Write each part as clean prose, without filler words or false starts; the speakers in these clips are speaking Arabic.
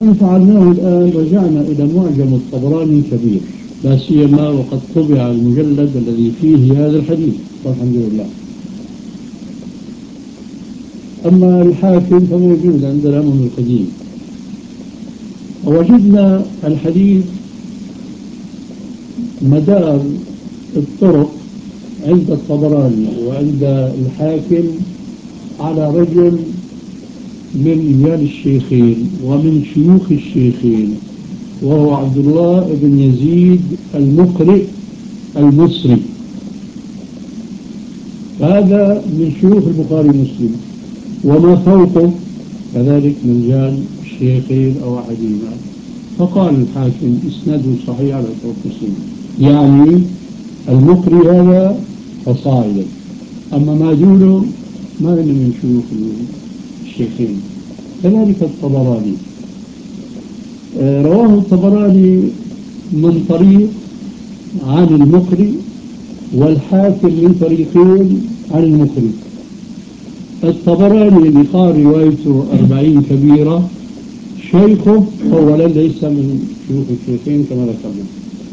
فعلناه الآن رجعنا إلى معجم الطبراني الكبير، لا سيما وقد طبع المجلد الذي فيه هذا الحديث والحمد لله. أما الحاكم فموجود عندنا من القديم. وجدنا الحديث مدار الطرق عند الطبراني وعند الحاكم على رجل من رجال الشيخين ومن شيوخ الشيخين، وهو عبد الله بن يزيد المقرئ المصري. هذا من شيوخ البخاري ومسلم، وما فوقه كذلك من رجال الشيخين أو أحدهما. فقال الحاكم إسناده صحيح على شرط مسلم، يعني المقرئ هذا فصاعدا، أما ما دونه ما من شيوخ الشيخين. كذلك الطبراني رواه الطبراني من طريق عن المقرئ، والحاكم من طريقين عن المقرئ. الطبراني اللي قال روايته 40 كبيرة شيخه أولا ليس من شيوخ الشيخين كما ذكرنا.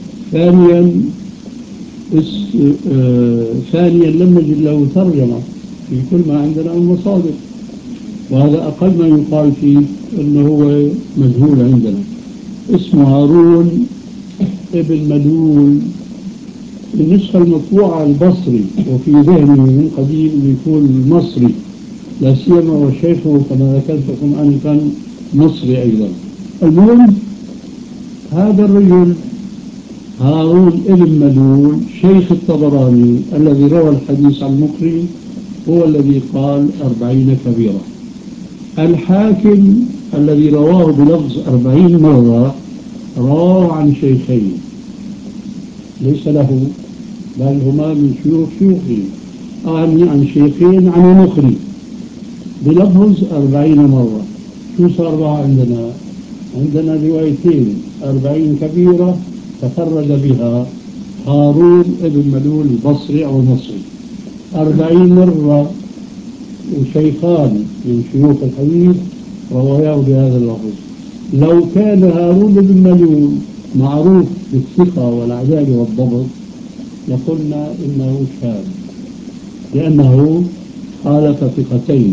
ثانيا لم نجد له ترجمة في كل ما عندنا عن مصادر، وهذا أقل ما يقال فيه أنه هو مجهول عندنا. اسمه هارون ابن ملول، النسخة المطبوعة البصري، وفي ذهني من قديم يكون مصري، لا سيما وشيخه كما ذكرت لكم آنفا مصري أيضا. المهم هذا الرجل هارون ابن ملول شيخ الطبراني الذي روى الحديث عن المقرئ هو الذي قال 40 كبيرة. الحاكم الذي رواه بلفظ 40 مرة رواه عن شيخين ليس له، بل هما من شيوخه، عن شيخين عن المقرئ بلفظ 40 مرة. شو صار بقى عندنا؟ عندنا روايتين 40 كبيرة تفرد بها هارون ابن ملول البصري أو المصري 40 مرة، وشيخان من شيوخ الحديث رواياه بهذا اللفظ. لو كان هارون بن ملول معروف بالثقة والعدالة والضبط لقلنا إنه شاذ، لأنه خالف ثقتين.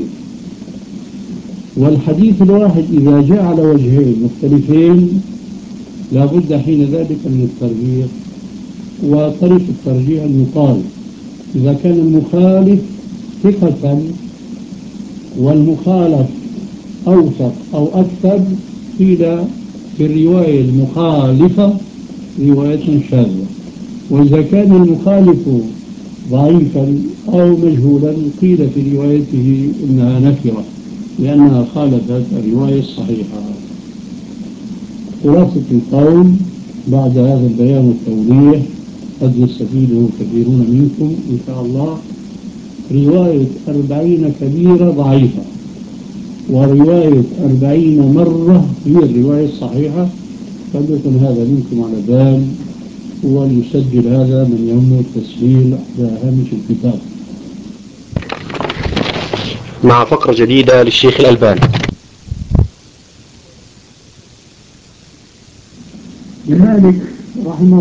والحديث الواحد إذا جاء على وجهين مختلفين لا بد حين ذلك من الترجيح. وطريق الترجيح أن يقال إذا كان المخالف ثقة والمخالف أوثق أو أكثر قيل في الرواية المخالفة رواية شاذة، وإذا كان المخالف ضعيفا أو مجهولا قيل في روايته إنها نكرة لأنها خالفت الرواية الصحيحة. خلاصة القول بعد هذا البيان والتوضيح قد يستفيده كثيرون منكم إن شاء الله. رواية 40 كبيرة ضعيفة، ورواية 40 مرة هي الرواية الصحيحة. فليكن هذا منكم على بال، وليسجل هذا من يوم التسجيل على هامش الكتاب. مع فقرة جديدة للشيخ الألباني. لذلك رحمه